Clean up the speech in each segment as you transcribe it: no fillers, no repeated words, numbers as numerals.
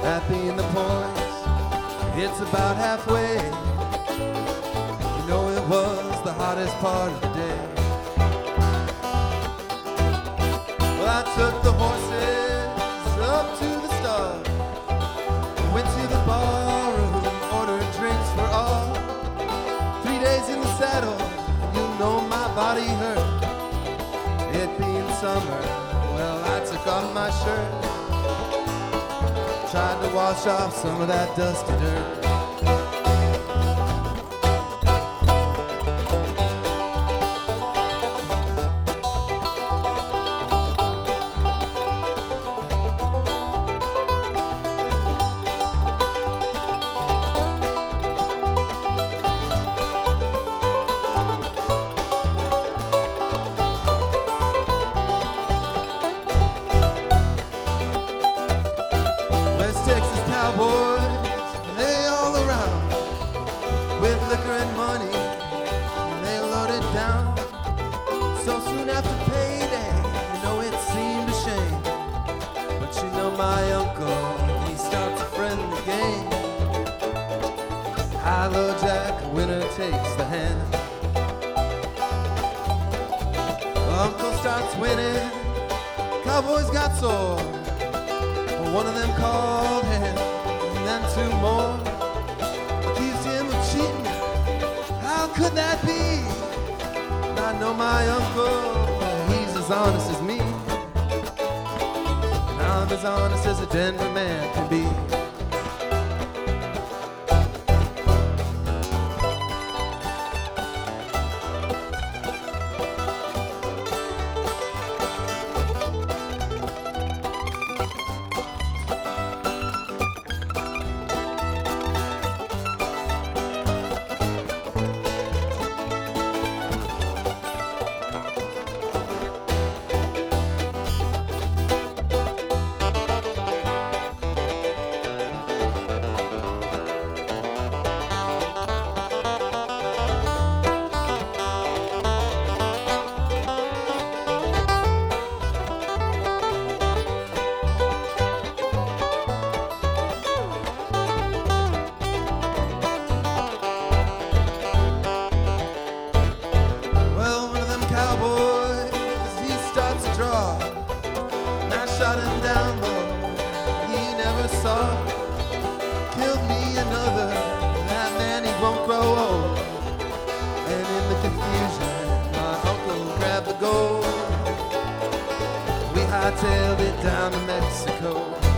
That being the point, it's about halfway. You know it was the hottest part of the day. Well, I took the horses up to the start, went to the bar room, ordered drinks for all. 3 days in the saddle, you know my body hurt. It being summer, well, I took off my shirt, tried to wash off some of that dusty dirt. Texas cowboys, they all around with liquor and money, they loaded down. So soon after payday, you know it seemed a shame, but you know my uncle, he starts a friendly game. Hello Jack, winner takes the hand. Uncle starts winning, cowboys got sore. One of them called him, and then two more accused him of cheating. How could that be? I know my uncle, he's as honest as me, and I'm as honest as a Denver man can be. Shot him down low, he never saw. Killed me another, that man he won't grow old. And in the confusion, my uncle grabbed the gold. We hightailed it down to Mexico.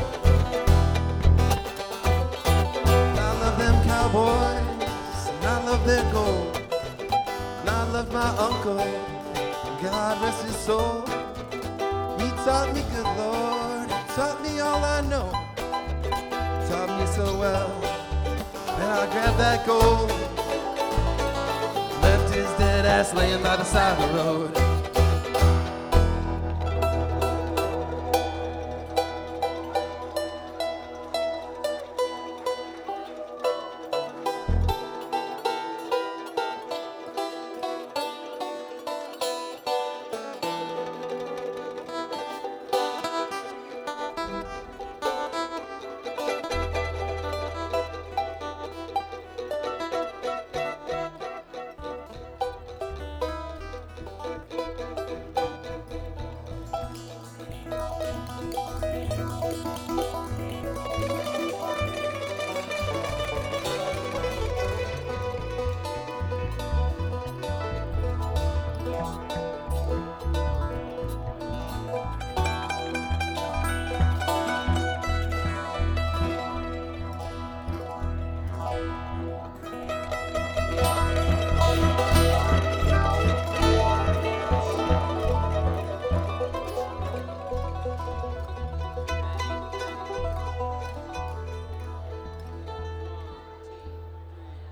I love them cowboys, and I love their gold. And I love my uncle, God rest his soul. He taught me, good Lord, he taught me all I know. Taught me so well, then I grabbed that gold. Left his dead ass laying by the side of the road.